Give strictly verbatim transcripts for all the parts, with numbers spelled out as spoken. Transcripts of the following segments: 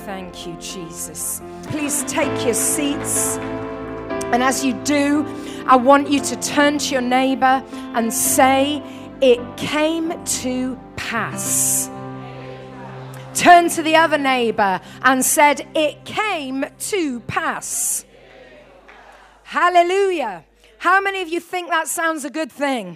Thank you, Jesus. Please take your seats. And as you do, I want you to turn to your neighbor and say, it came to pass. Turn to the other neighbor and said, it came to pass. Hallelujah. How many of you think that sounds a good thing?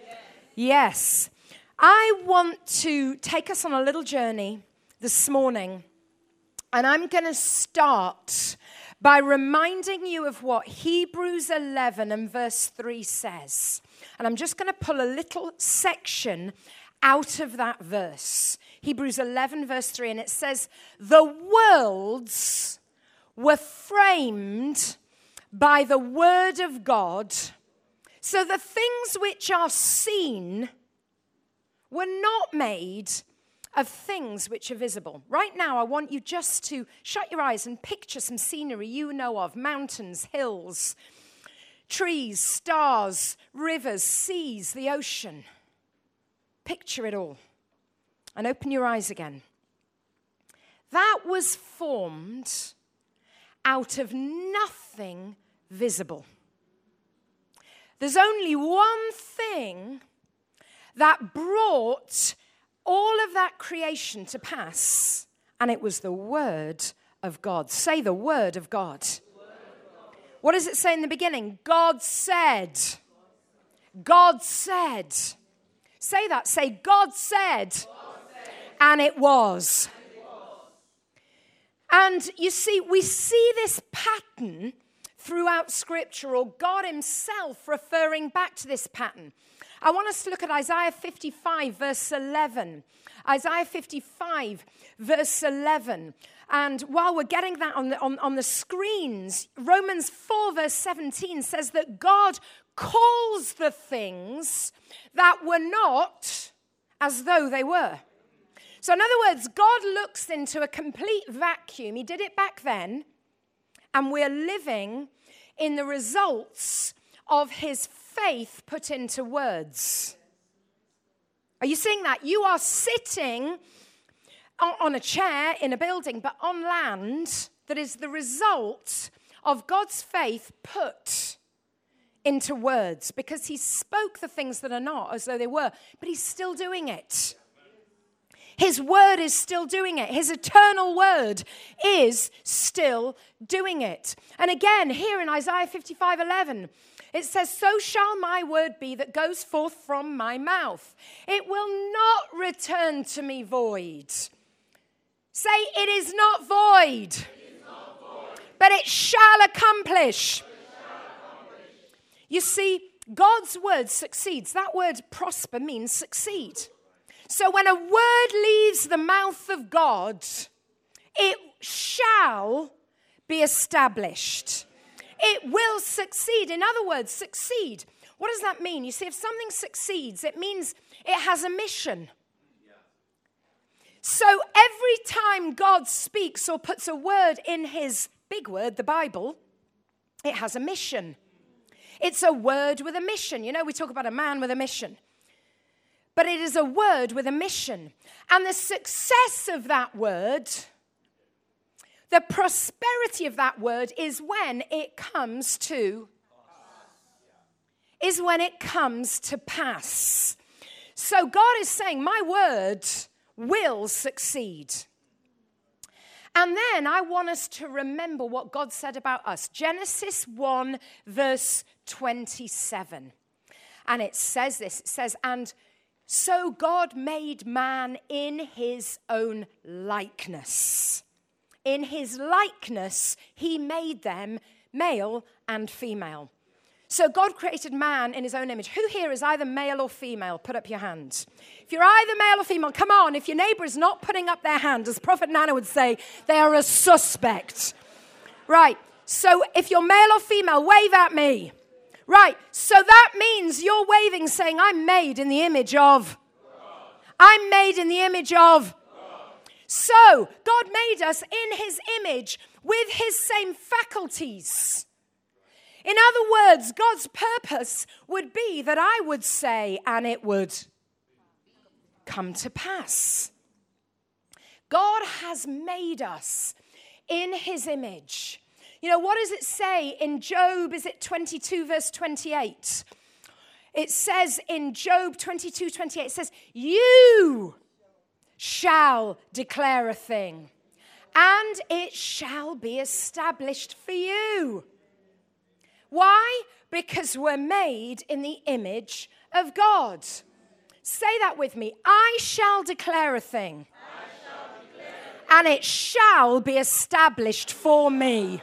Yes. I want to take us on a little journey this morning, and I'm going to start by reminding you of what Hebrews eleven and verse three says. And I'm just going to pull a little section out of that verse. Hebrews eleven verse three, and it says, the worlds were framed by the word of God, so the things which are seen were not made of things which are visible. Right now, I want you just to shut your eyes and picture some scenery you know of. Mountains, hills, trees, stars, rivers, seas, the ocean. Picture it all. And open your eyes again. That was formed out of nothing visible. There's only one thing that brought all of that creation to pass, and it was the Word of God. Say the Word of God. Word of God. What does it say in the beginning? God said. God said. Say that. Say, God said. God said. And it was. And it was. And you see, we see this pattern throughout Scripture, or God himself referring back to this pattern. I want us to look at Isaiah fifty-five, verse eleven. Isaiah fifty-five, verse eleven. And while we're getting that on the, on, on the screens, Romans four, verse seventeen says that God calls the things that were not as though they were. So in other words, God looks into a complete vacuum. He did it back then. And we're living in the results of his faith put into words. Are you seeing that? You are sitting on a chair in a building, but on land that is the result of God's faith put into words, because he spoke the things that are not as though they were, but he's still doing it. His word is still doing it. His eternal word is still doing it. And again, here in Isaiah fifty-five eleven, it says, so shall my word be that goes forth from my mouth. It will not return to me void. Say, it is not void, it is not void. But it shall accomplish. But it shall accomplish. You see, God's word succeeds. That word prosper means succeed. So when a word leaves the mouth of God, it shall be established. It will succeed. In other words, succeed. What does that mean? You see, if something succeeds, it means it has a mission. So every time God speaks or puts a word in his big word, the Bible, it has a mission. It's a word with a mission. You know, we talk about a man with a mission. But it is a word with a mission. And the success of that word, the prosperity of that word is when it comes to, is when it comes to pass. So God is saying, my word will succeed. And then I want us to remember what God said about us. Genesis one, verse twenty-seven. And it says this, it says, and so God made man in his own likeness. In his likeness, he made them male and female. So God created man in his own image. Who here is either male or female? Put up your hand. If you're either male or female, come on. If your neighbor is not putting up their hand, as Prophet Nana would say, they are a suspect. Right. So if you're male or female, wave at me. Right, so that means you're waving saying, I'm made in the image of. God. I'm made in the image of. God. So, God made us in his image with his same faculties. In other words, God's purpose would be that I would say, and it would come to pass. God has made us in his image. You know, what does it say in Job? Is it twenty-two verse twenty-eight? It says in Job twenty-two twenty-eight, it says, you shall declare a thing, and it shall be established for you. Why? Because we're made in the image of God. Say that with me. I shall declare a thing, I shall declare a thing, and it shall be established for me.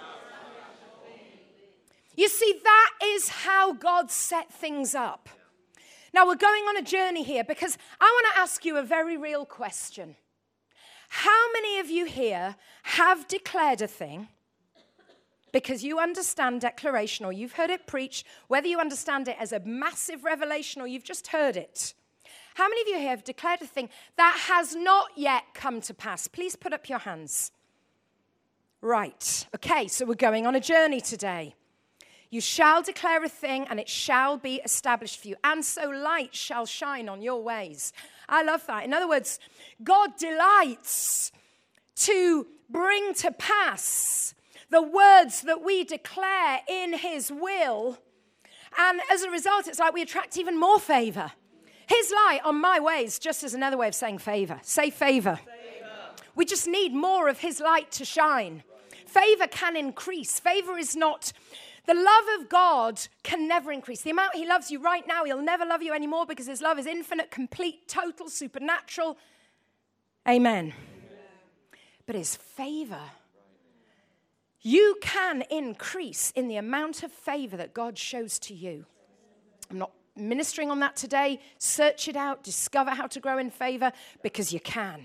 You see, that is how God set things up. Now, we're going on a journey here because I want to ask you a very real question. How many of you here have declared a thing because you understand declaration or you've heard it preached, whether you understand it as a massive revelation or you've just heard it? How many of you here have declared a thing that has not yet come to pass? Please put up your hands. Right. Okay, so we're going on a journey today. You shall declare a thing, and it shall be established for you. And so light shall shine on your ways. I love that. In other words, God delights to bring to pass the words that we declare in his will. And as a result, it's like we attract even more favor. His light on my ways, just as another way of saying favor. Say favor. Favor. We just need more of his light to shine. Favor can increase. Favor is not... The love of God can never increase. The amount he loves you right now, he'll never love you anymore because his love is infinite, complete, total, supernatural. Amen. Amen. But his favor, you can increase in the amount of favor that God shows to you. I'm not ministering on that today. Search it out. Discover how to grow in favor because you can.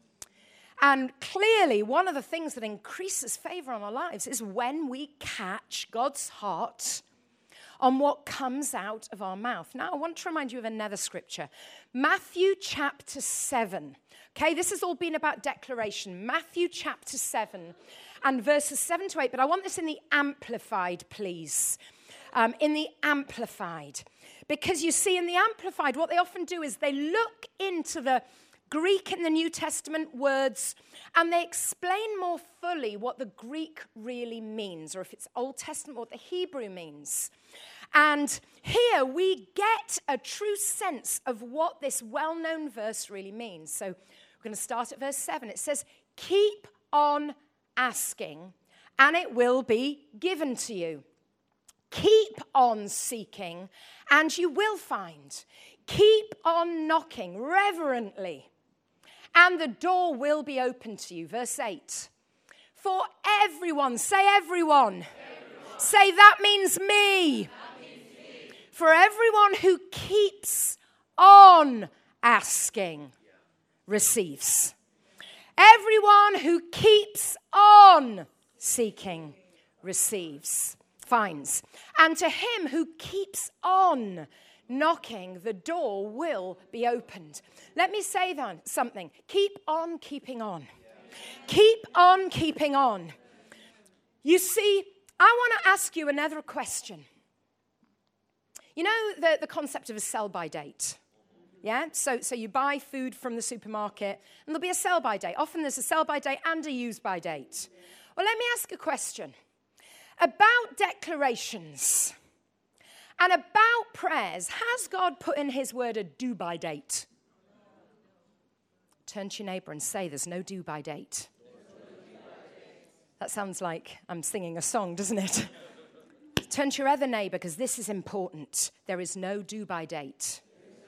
And clearly, one of the things that increases favor on our lives is when we catch God's heart on what comes out of our mouth. Now, I want to remind you of another scripture. Matthew chapter seven. Okay, this has all been about declaration. Matthew chapter seven and verses seven to eight. But I want this in the Amplified, please. Um, in the Amplified. Because you see, in the Amplified, what they often do is they look into the Greek in the New Testament words, and they explain more fully what the Greek really means, or if it's Old Testament, what the Hebrew means. And here we get a true sense of what this well-known verse really means. So we're going to start at verse seven. It says, keep on asking, and it will be given to you. Keep on seeking, and you will find. Keep on knocking reverently, and the door will be open to you. Verse eight. For everyone, say everyone. everyone. Say that means me. That means me. For everyone who keeps on asking receives. Everyone who keeps on seeking receives, finds. And to him who keeps on knocking, the door will be opened. Let me say then something. Keep on keeping on. Keep on keeping on. You see, I want to ask you another question. You know the, the concept of a sell-by date? Yeah? So, so you buy food from the supermarket, and there'll be a sell-by date. Often there's a sell-by date and a use-by date. Well, let me ask a question. About declarations and about prayers, has God put in his word a do-by date? Turn to your neighbor and say, there's no do-by date. That sounds like I'm singing a song, doesn't it? Turn to your other neighbor, because this is important. There is no do-by date.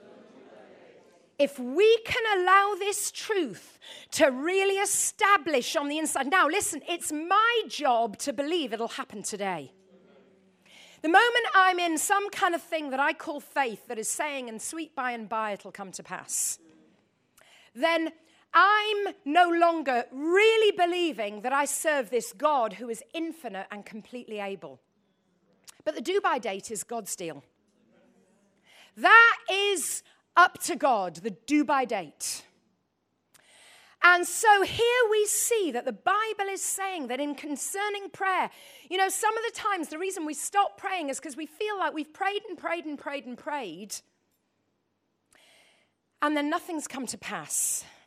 If we can allow this truth to really establish on the inside. Now, listen, it's my job to believe it'll happen today. The moment I'm in some kind of thing that I call faith that is saying, and sweet by and by it'll come to pass, then I'm no longer really believing that I serve this God who is infinite and completely able. But the do-by date is God's deal. That is up to God, the do-by date. And so here we see that the Bible is saying that in concerning prayer, you know, some of the times the reason we stop praying is because we feel like we've prayed and prayed and prayed and prayed, and then nothing's come to pass.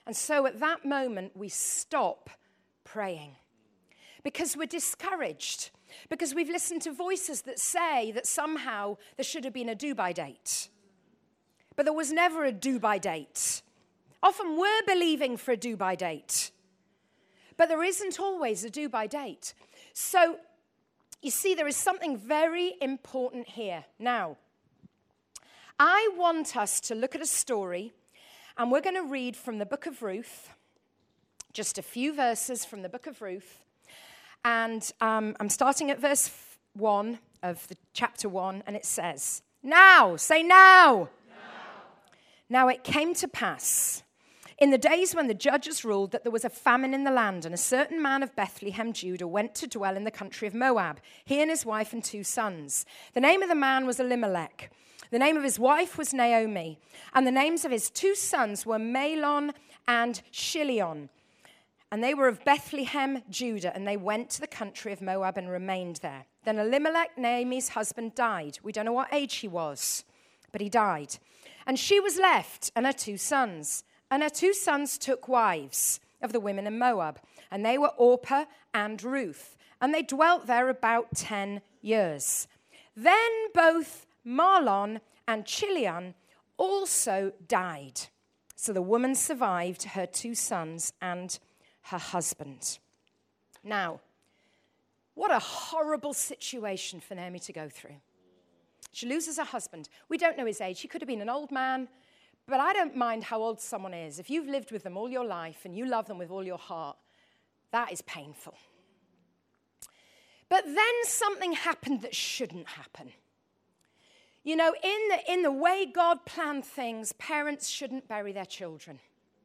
And so at that moment, we stop praying because we're discouraged, because we've listened to voices that say that somehow there should have been a do-by date. But there was never a do-by date. Often we're believing for a do-by date, but there isn't always a do-by date. So you see, there is something very important here. Now, I want us to look at a story, and we're going to read from the book of Ruth, just a few verses from the book of Ruth. And um, I'm starting at verse one of the chapter one, and it says, Now, say now. Now. Now it came to pass, in the days when the judges ruled, that there was a famine in the land, and a certain man of Bethlehem, Judah, went to dwell in the country of Moab, he and his wife and two sons. The name of the man was Elimelech. The name of his wife was Naomi, and the names of his two sons were Mahlon and Chilion. And they were of Bethlehem, Judah, and they went to the country of Moab and remained there. Then Elimelech, Naomi's husband, died. We don't know what age he was, but he died. And she was left, and her two sons. And her two sons took wives of the women in Moab, and they were Orpah and Ruth. And they dwelt there about ten years. Then both Mahlon and Chilion also died. So the woman survived her two sons and her husband. Now, what a horrible situation for Naomi to go through. She loses her husband. We don't know his age. He could have been an old man, but I don't mind how old someone is. If you've lived with them all your life and you love them with all your heart, that is painful. But then something happened that shouldn't happen. You know, in the, in the way God planned things, parents shouldn't bury their children.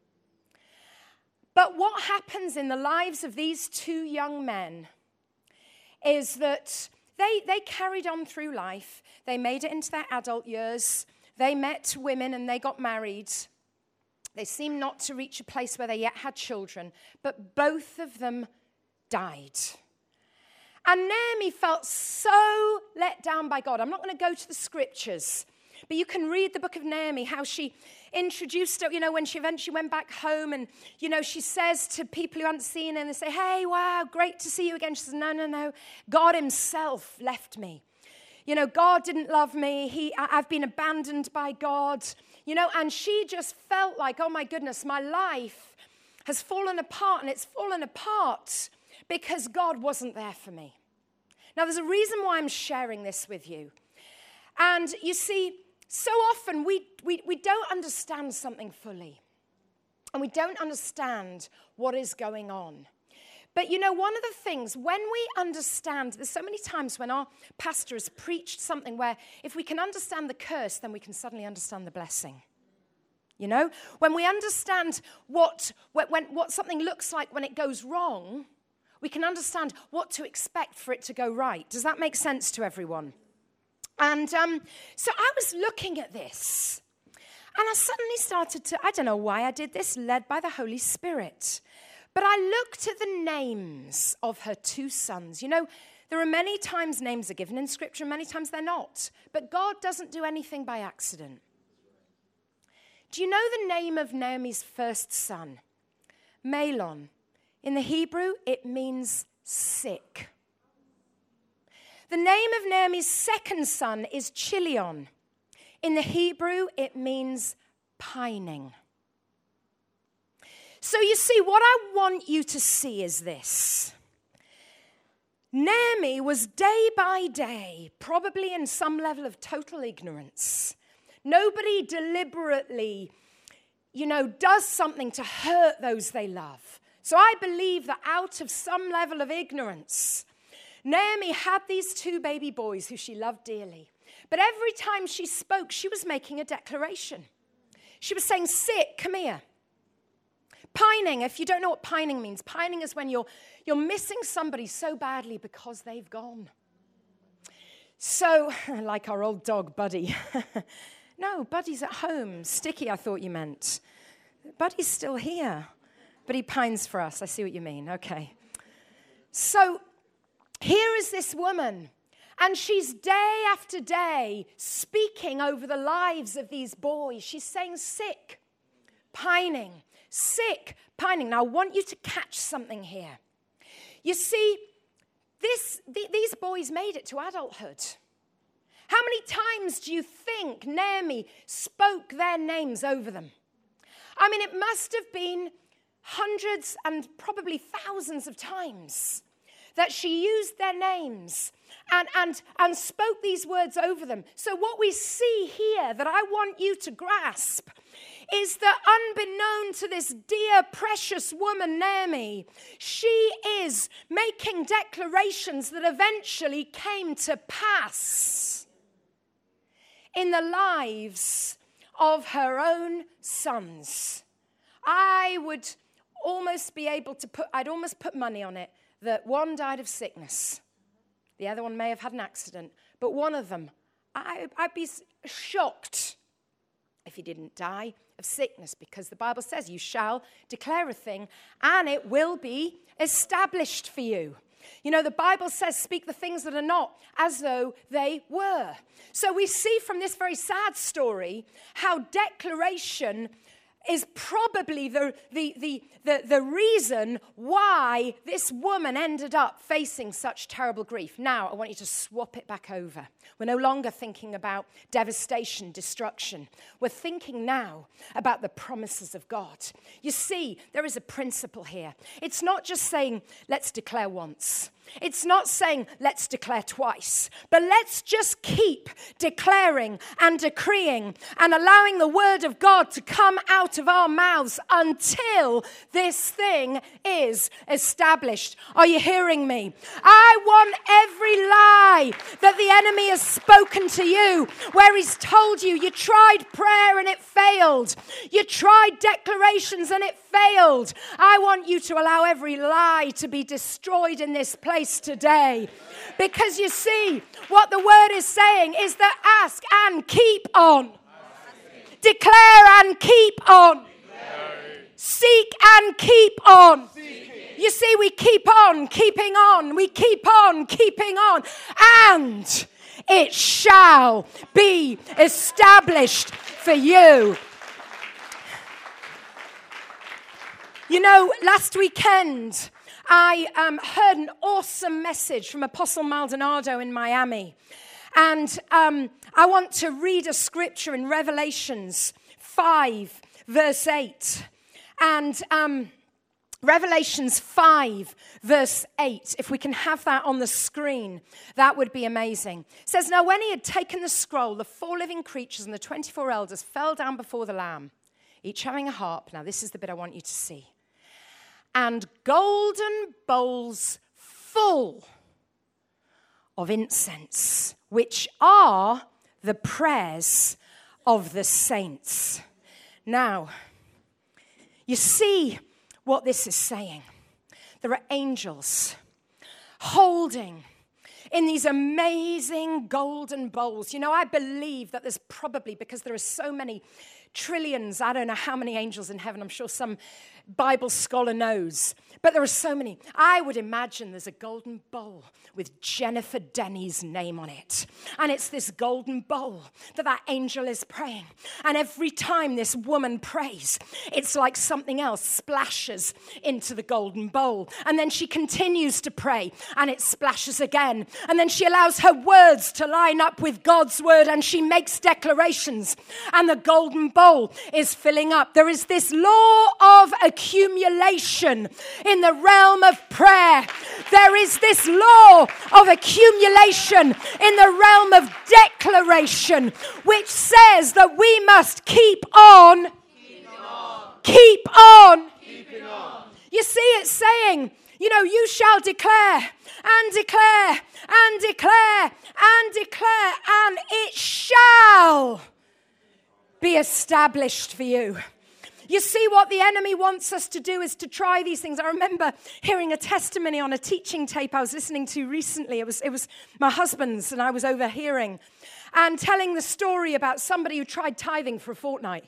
But what happens in the lives of these two young men is that they, they carried on through life. They made it into their adult years. They met women and they got married. They seemed not to reach a place where they yet had children, but both of them died. And Naomi felt so let down by God. I'm not going to go to the scriptures, but you can read the book of Naomi, how she introduced her, you know, when she eventually went back home and, you know, she says to people who hadn't seen her and they say, hey, wow, great to see you again. She says, no, no, no, God himself left me. You know, God didn't love me. He, I've been abandoned by God, you know, and she just felt like, oh my goodness, my life has fallen apart, and it's fallen apart because God wasn't there for me. Now, there's a reason why I'm sharing this with you. And you see, so often we, we, we don't understand something fully. And we don't understand what is going on. But you know, one of the things, when we understand, there's so many times when our pastor has preached something where if we can understand the curse, then we can suddenly understand the blessing. You know, when we understand what, when, what something looks like when it goes wrong, we can understand what to expect for it to go right. Does that make sense to everyone? And um, so I was looking at this, and I suddenly started to, I don't know why I did this, led by the Holy Spirit. But I looked at the names of her two sons. You know, there are many times names are given in Scripture, and many times they're not. But God doesn't do anything by accident. Do you know the name of Naomi's first son? Mahlon. In the Hebrew, it means sick. The name of Naomi's second son is Chilion. In the Hebrew, it means pining. So you see, what I want you to see is this. Naomi was day by day, probably in some level of total ignorance. Nobody deliberately, you know, does something to hurt those they love. So I believe that out of some level of ignorance, Naomi had these two baby boys who she loved dearly. But every time she spoke, she was making a declaration. She was saying, sit, come here. Pining, if you don't know what pining means, pining is when you're, you're missing somebody so badly because they've gone. So, like our old dog, Buddy. No, Buddy's at home. Sticky, I thought you meant. Buddy's still here, but he pines for us. I see what you mean. Okay. So, here is this woman, and she's day after day speaking over the lives of these boys. She's saying sick, pining, sick, pining. Now, I want you to catch something here. You see, this, th- these boys made it to adulthood. How many times do you think Naomi spoke their names over them? I mean, it must have been hundreds and probably thousands of times that she used their names and, and, and spoke these words over them. So what we see here that I want you to grasp is that unbeknown to this dear, precious woman, Naomi, she is making declarations that eventually came to pass in the lives of her own sons. I would almost be able to put, I'd almost put money on it, that one died of sickness. The other one may have had an accident. But one of them, I, I'd be shocked if he didn't die of sickness, because the Bible says you shall declare a thing and it will be established for you. You know, the Bible says, speak the things that are not as though they were. So we see from this very sad story how declaration is probably the, the, the, the, the reason why this woman ended up facing such terrible grief. Now, I want you to swap it back over. We're no longer thinking about devastation, destruction. We're thinking now about the promises of God. You see, there is a principle here. It's not just saying, let's declare once. It's not saying, let's declare twice. But let's just keep declaring and decreeing and allowing the word of God to come out of our mouths until this thing is established. Are you hearing me? I want every lie that the enemy has spoken to you, where he's told you, you tried prayer and it failed. You tried declarations and it failed. I want you to allow every lie to be destroyed in this place today. Because you see, what the word is saying is that ask and keep on. Declare and keep on. Seek and keep on. You see, we keep on keeping on. We keep on keeping on. And it shall be established for you. You know, last weekend, I um, heard an awesome message from Apostle Maldonado in Miami. And um, I want to read a scripture in Revelations five, verse eight. And um, Revelations five, verse eight, if we can have that on the screen, that would be amazing. It says, now when he had taken the scroll, the four living creatures and the twenty-four elders fell down before the Lamb, each having a harp. Now this is the bit I want you to see. And golden bowls full of incense, which are the prayers of the saints. Now, you see what this is saying. There are angels holding in these amazing golden bowls. You know, I believe that there's probably, because there are so many trillions, I don't know how many angels in heaven, I'm sure some Bible scholar knows, but there are so many. I would imagine there's a golden bowl with Jennifer Denny's name on it. And it's this golden bowl that that angel is praying. And every time this woman prays, it's like something else splashes into the golden bowl. And then she continues to pray, and it splashes again. And then she allows her words to line up with God's word, and she makes declarations. And the golden bowl is filling up. There is this law of accumulation in the realm of prayer. There is this law of accumulation in the realm of declaration, which says that we must keep on, keep on, keep on. Keep on. You see, it's saying, you know, you shall declare and declare and declare and declare, and it shall be established for you. You see, what the enemy wants us to do is to try these things. I remember hearing a testimony on a teaching tape I was listening to recently. It was, it was my husband's, and I was overhearing, and telling the story about somebody who tried tithing for a fortnight.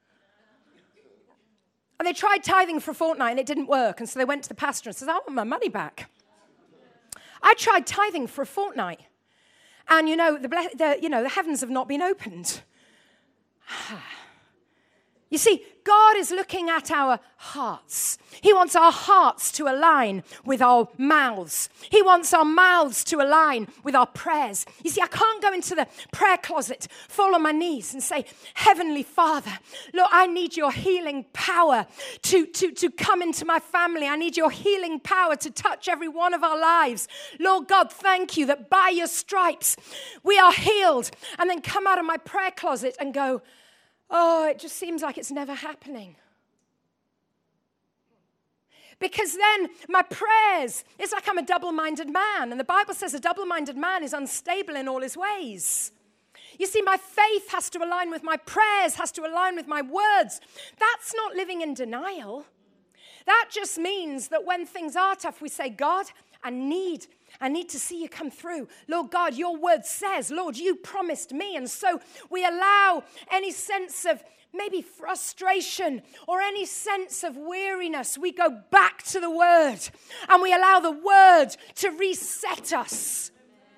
And they tried tithing for a fortnight, and it didn't work. And so they went to the pastor and said, I want my money back. I tried tithing for a fortnight. And, you know, the, the, you know, the heavens have not been opened. You see, God is looking at our hearts. He wants our hearts to align with our mouths. He wants our mouths to align with our prayers. You see, I can't go into the prayer closet, fall on my knees and say, Heavenly Father, Lord, I need your healing power to, to, to come into my family. I need your healing power to touch every one of our lives. Lord God, thank you that by your stripes we are healed. And then come out of my prayer closet and go, oh, it just seems like it's never happening. Because then my prayers, it's like I'm a double-minded man. And the Bible says a double-minded man is unstable in all his ways. You see, my faith has to align with my prayers, has to align with my words. That's not living in denial. That just means that when things are tough, we say, God, I need I need to see you come through. Lord God, your word says, Lord, you promised me. And so we allow any sense of maybe frustration or any sense of weariness. We go back to the word and we allow the word to reset us.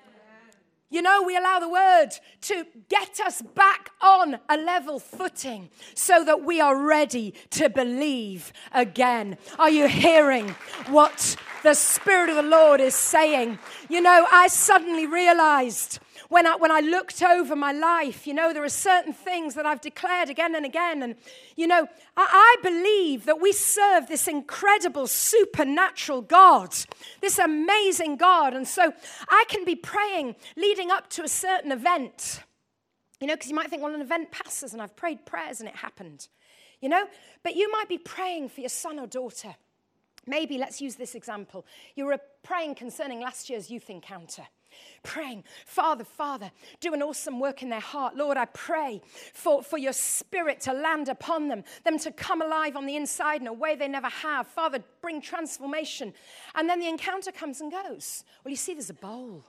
You know, we allow the word to get us back on a level footing so that we are ready to believe again. Are you hearing what the Spirit of the Lord is saying? You know, I suddenly realized when I, when I looked over my life, you know, there are certain things that I've declared again and again. And, you know, I, I believe that we serve this incredible supernatural God, this amazing God. And so I can be praying leading up to a certain event, you know, because you might think, well, an event passes and I've prayed prayers and it happened, you know. But you might be praying for your son or daughter. Maybe, let's use this example. You were praying concerning last year's youth encounter. Praying, Father, Father, do an awesome work in their heart. Lord, I pray for, for your Spirit to land upon them, them to come alive on the inside in a way they never have. Father, bring transformation. And then the encounter comes and goes. Well, you see, there's a bowl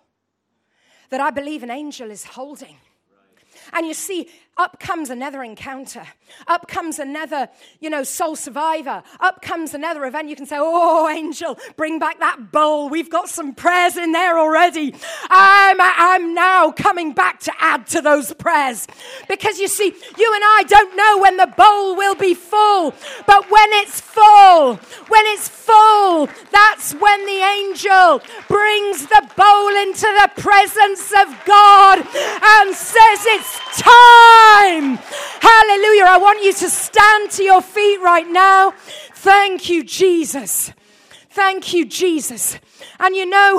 that I believe an angel is holding. And you see, up comes another encounter. Up comes another, you know, soul survivor. Up comes another event. You can say, oh, angel, bring back that bowl. We've got some prayers in there already. I'm, I'm now coming back to add to those prayers. Because you see, you and I don't know when the bowl will be full. But when it's full, when it's full, that's when the angel brings the bowl into the presence of God and says it's time. Hallelujah. I want you to stand to your feet right now. Thank you, Jesus. Thank you, Jesus. And you know,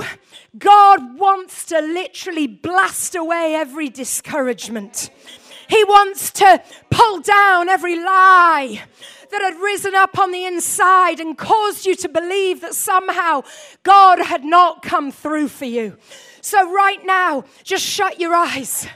God wants to literally blast away every discouragement. He wants to pull down every lie that had risen up on the inside and caused you to believe that somehow God had not come through for you. So right now, just shut your eyes.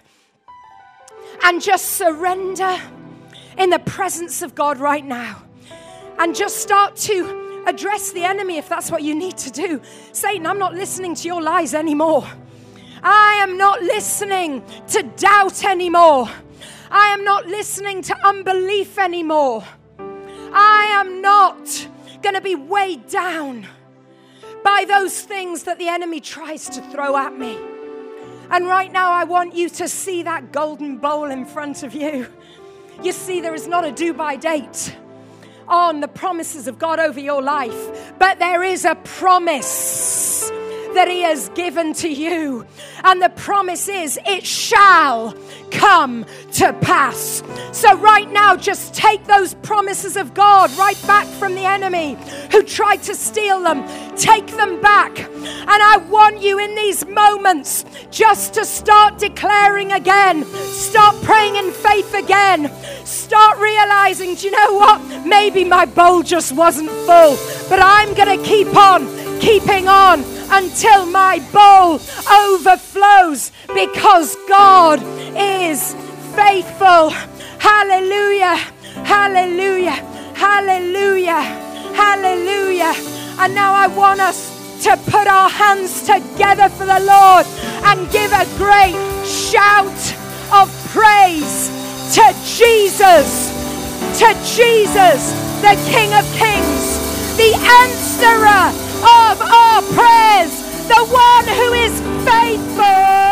And just surrender in the presence of God right now. And just start to address the enemy if that's what you need to do. Satan, I'm not listening to your lies anymore. I am not listening to doubt anymore. I am not listening to unbelief anymore. I am not going to be weighed down by those things that the enemy tries to throw at me. And right now, I want you to see that golden bowl in front of you. You see, there is not a due-by date on the promises of God over your life, but there is a promise that he has given to you. And the promise is, it shall come to pass. So right now, just take those promises of God right back from the enemy who tried to steal them. Take them back. And I want you in these moments just to start declaring again. Start praying in faith again. Start realizing, do you know what? Maybe my bowl just wasn't full, but I'm going to keep on, keeping on until my bowl overflows, because God is faithful. Hallelujah, hallelujah, hallelujah, hallelujah. And now I want us to put our hands together for the Lord and give a great shout of praise to Jesus, to Jesus, the King of Kings, the answerer of our prayers, the one who is faithful.